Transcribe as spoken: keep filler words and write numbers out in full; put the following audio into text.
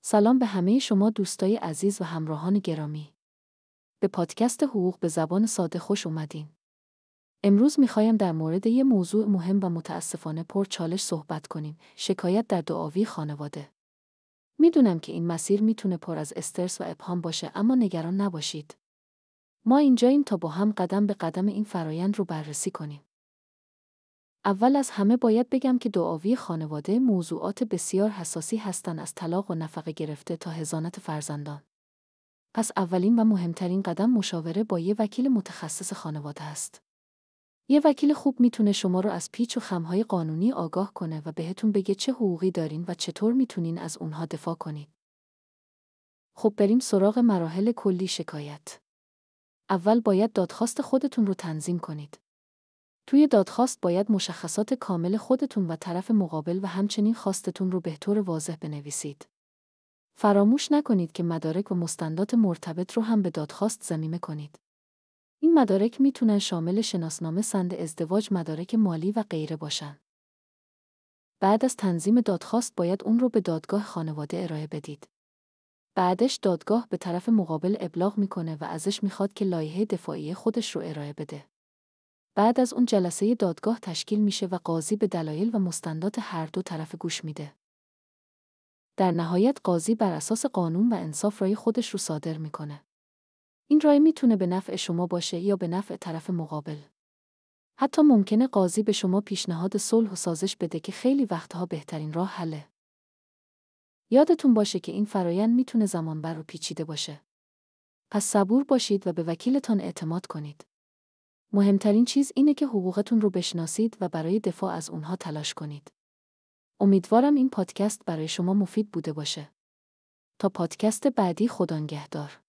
سلام به همه شما دوستای عزیز و همراهان گرامی. به پادکست حقوق به زبان ساده خوش اومدین. امروز میخوایم در مورد یه موضوع مهم و متاسفانه پر چالش صحبت کنیم، شکایت در دعاوی خانواده. میدونم که این مسیر میتونه پر از استرس و ابهام باشه، اما نگران نباشید. ما اینجاییم تا با هم قدم به قدم این فرایند رو بررسی کنیم. اول از همه باید بگم که دعاوی خانواده موضوعات بسیار حساسی هستن، از طلاق و نفقه گرفته تا حضانت فرزندان. پس اولین و مهمترین قدم مشاوره با یه وکیل متخصص خانواده است. یه وکیل خوب میتونه شما رو از پیچ و خم‌های قانونی آگاه کنه و بهتون بگه چه حقوقی دارین و چطور میتونین از اونها دفاع کنید. خب بریم سراغ مراحل کلی شکایت. اول باید دادخواست خودتون رو تنظیم کنید. توی دادخواست باید مشخصات کامل خودتون و طرف مقابل و همچنین خواستتون رو به طور واضح بنویسید. فراموش نکنید که مدارک و مستندات مرتبط رو هم به دادخواست ضمیمه کنید. این مدارک میتونن شامل شناسنامه، سند ازدواج، مدارک مالی و غیره باشن. بعد از تنظیم دادخواست باید اون رو به دادگاه خانواده ارائه بدید. بعدش دادگاه به طرف مقابل ابلاغ میکنه و ازش میخواد که لایحه دفاعی خودش رو ارائه بده. بعد از اون جلسه دادگاه تشکیل میشه و قاضی به دلایل و مستندات هر دو طرف گوش میده. در نهایت قاضی بر اساس قانون و انصاف رای خودش رو صادر میکنه. این رای میتونه به نفع شما باشه یا به نفع طرف مقابل. حتی ممکنه قاضی به شما پیشنهاد صلح و سازش بده که خیلی وقتها بهترین راه حله. یادتون باشه که این فرایند میتونه زمانبر و پیچیده باشه. پس صبور باشید و به وکیلتان اعتماد کنید. مهمترین چیز اینه که حقوقتون رو بشناسید و برای دفاع از اونها تلاش کنید. امیدوارم این پادکست برای شما مفید بوده باشه. تا پادکست بعدی، خدا نگهدار.